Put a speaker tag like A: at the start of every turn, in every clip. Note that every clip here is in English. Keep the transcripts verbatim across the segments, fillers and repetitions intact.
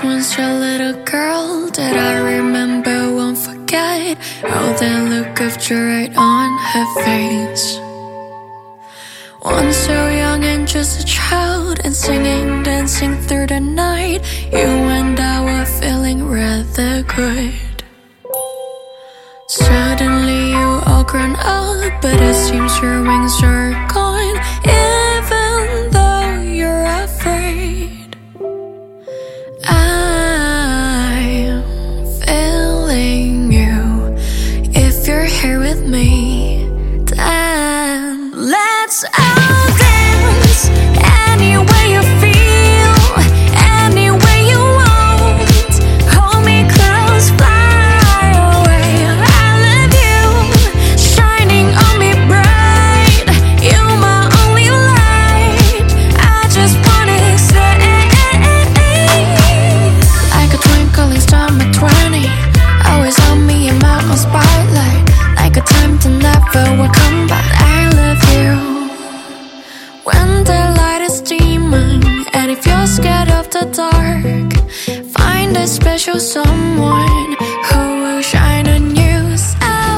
A: once your little girl that I remember, won't forget. Oh, that look of joy on her face. Once so young and just a child, and singing, dancing through the night. You and I were feeling rather good. Suddenly you all grown up, but it seems your wings are gone. Even though you're afraid, I'm feeling you. If you're here with me, then let's all dance any way you feel, any way you want. Hold me close, fly away. I love you, shining on me bright. You're my only light. I just wanna say, like a twinkling star, my twenty, always on me in my own spotlight. Like a time to never will come back. I love you. When the light is dimming, and if you're scared of the dark, find a special someone who will shine on you. So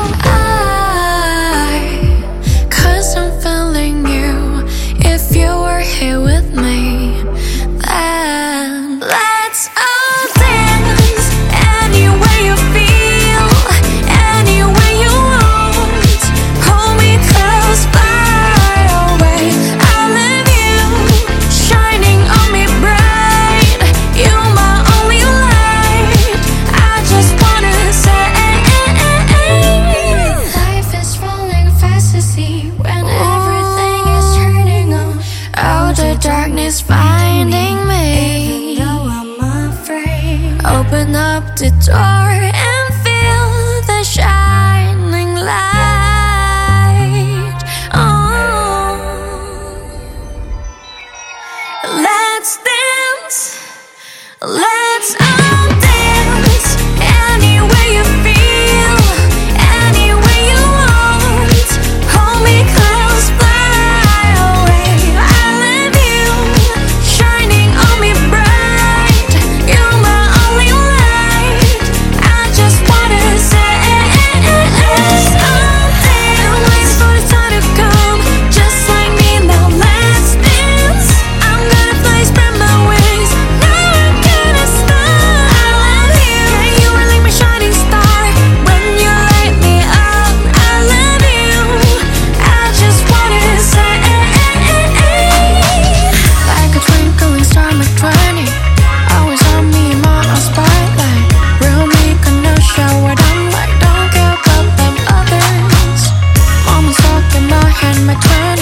A: I, cause I'm feeling you. If you were here with me, then let's all dance any way you feel, any way you want. Hold me close, fly away. I love you, shining on me bright. You're my only light. I just wanna say, life is falling fast asleep when everything is turning on. Oh, the darkness finding me. Even though I'm afraid, open up the door and feel the shining light. Oh, let's dance, let's all dance any way you feel, any way you want. Hold me close, fly away. I love you, shining on me bright. You're my only light. I just wanna say, let's all dance. I'm waiting for the time to come, just like me. Now let's dance. I'm gonna fly, spread my wings. No one can stop. I love you. Yeah, you are like my shining star. When you light me up, I love you. I just wanna say, like a twinkling star, my twenty, always on me in my own spotlight. Real me gonna show what I'm like. Don't care about them others. Mama's talking my hand, my twenty.